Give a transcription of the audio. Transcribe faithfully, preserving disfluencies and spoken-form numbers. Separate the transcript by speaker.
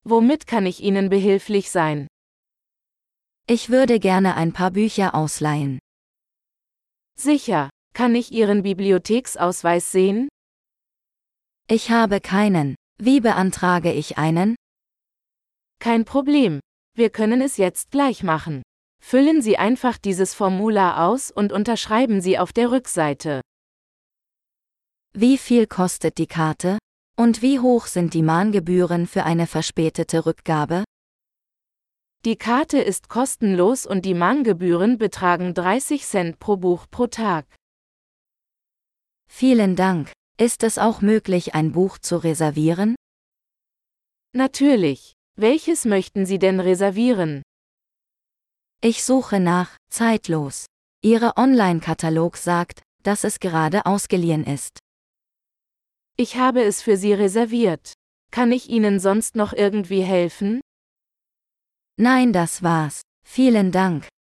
Speaker 1: Womit kann ich Ihnen behilflich sein?
Speaker 2: Ich würde gerne ein paar Bücher ausleihen.
Speaker 1: Sicher. Kann ich Ihren Bibliotheksausweis sehen?
Speaker 2: Ich habe keinen. Wie beantrage ich einen?
Speaker 1: Kein Problem. Wir können es jetzt gleich machen. Füllen Sie einfach dieses Formular aus und unterschreiben Sie auf der Rückseite.
Speaker 2: Wie viel kostet die Karte? Und wie hoch sind die Mahngebühren für eine verspätete Rückgabe?
Speaker 1: Die Karte ist kostenlos und die Mahngebühren betragen dreißig Cent pro Buch pro Tag.
Speaker 2: Vielen Dank. Ist es auch möglich, ein Buch zu reservieren?
Speaker 1: Natürlich. Welches möchten Sie denn reservieren?
Speaker 2: Ich suche nach Zeitlos. Ihr Online-Katalog sagt, dass es gerade ausgeliehen ist.
Speaker 1: Ich habe es für Sie reserviert. Kann ich Ihnen sonst noch irgendwie helfen?
Speaker 2: Nein, das war's. Vielen Dank.